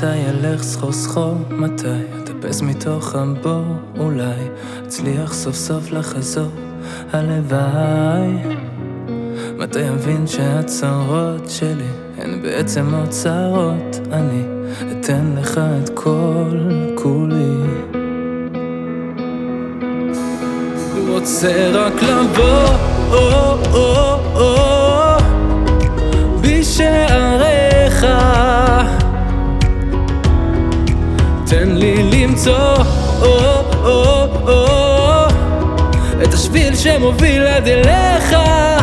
מתי ילך סחור סחור, מתי אטפס מתוך הבור, אולי אצליח סוף סוף לחזור, הלוואי. מתי אבין שהצרות שלי הן בעצם אוצרות, אני אתן לך את כל כולי. רוצה רק לבוא בשעריך, תן לי למצוא את השביל שמוביל עד אליך.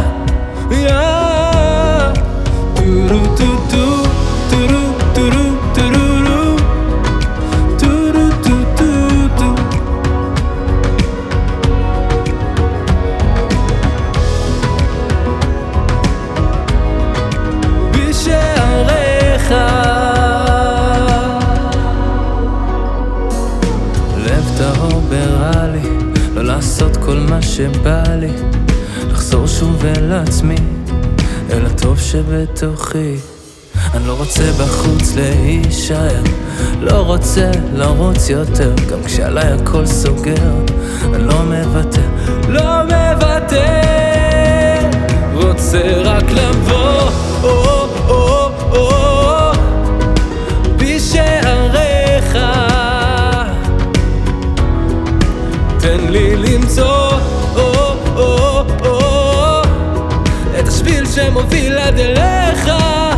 טורו טוטו טורו טורו טורו טורו טוטו. בשעריך לב טהור ברע לי, לא לעשות כל מה שבא לי, לחזור שוב אל עצמי, אל הטוב שבתוכי. אני לא רוצה בחוץ להישאר, לא רוצה לרוץ יותר, גם כשעליי הכל סוגר, אני לא מוותר, לא מוותר. רוצה רק לבוא בשעריך, תן לי למצוא את השביל שמוביל עד אליך.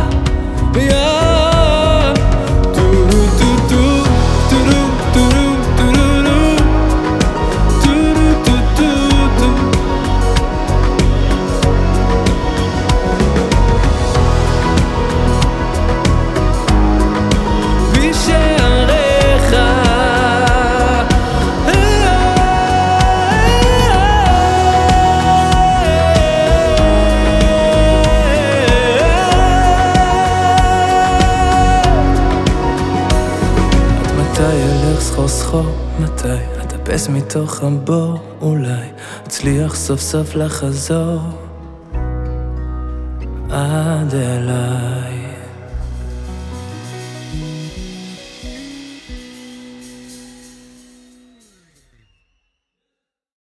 טורו טוטו טורו טורו טורו טורו טוטו. בשעריך מתי ילך סחור סחור, מתי אטפס מתוך הבור, אולי אצליח סוף סוף לחזור עד אליי.